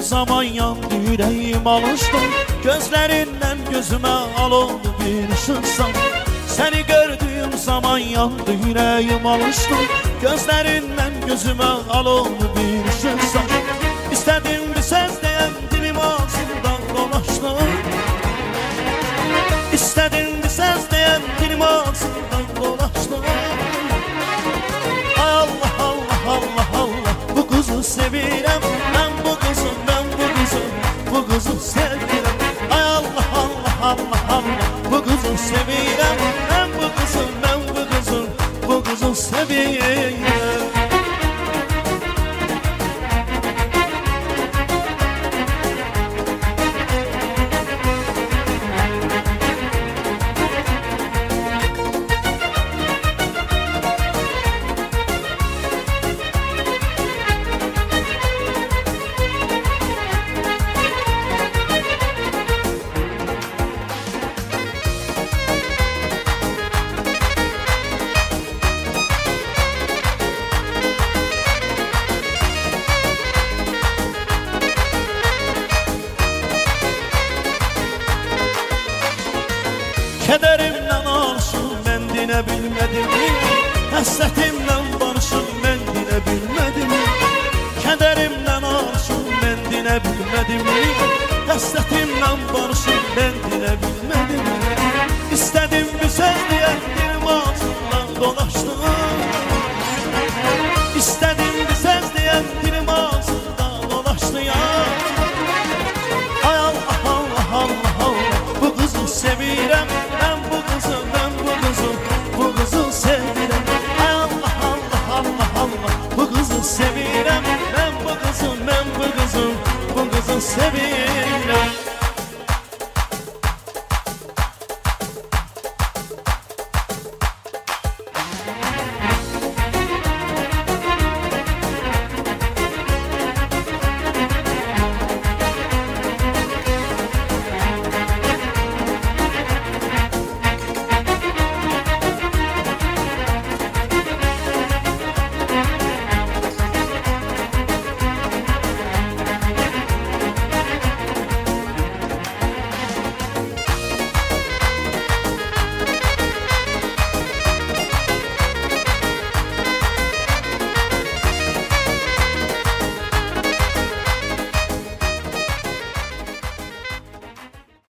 zaman yandı yüreğim alıştı. Gözlerinden gözüme alındı bir ışıksan. Seni gördüğüm zaman yandı yüreğim alıştı. Gözlerinden gözüme alındı bir ışıksan. İstedim bir söz diyen dilim ağzımdan dolaştı. İstedim bir söz diyen dilim ağzımdan dolaştı. Ay Allah Allah Allah Allah, bu kızı sevirem. Ben bu kızı, ben bu kızı, bu kızı sevirem. Ay Allah Allah Allah Allah, bu kızı sevirem. Ben bu kızı, ben bu kızı, bu kızı sevirem. Kederimden alışım ben dine bilmedim. Hasretimden barışım ben dine bilmedim. Kederimden alışım ben dine bilmedim. Hasretimden barışım ben dine bilmedim. İstedim bir söz diye dilim ağzımdan dolaştı. İstedim bir söz diye dilim ağzımdan dolaştı ya. Ay Allah Allah Allah Allah, bu kızı sevirem. Sevirem ben bu kızım, ben bu kızım, bu kızı sevirem.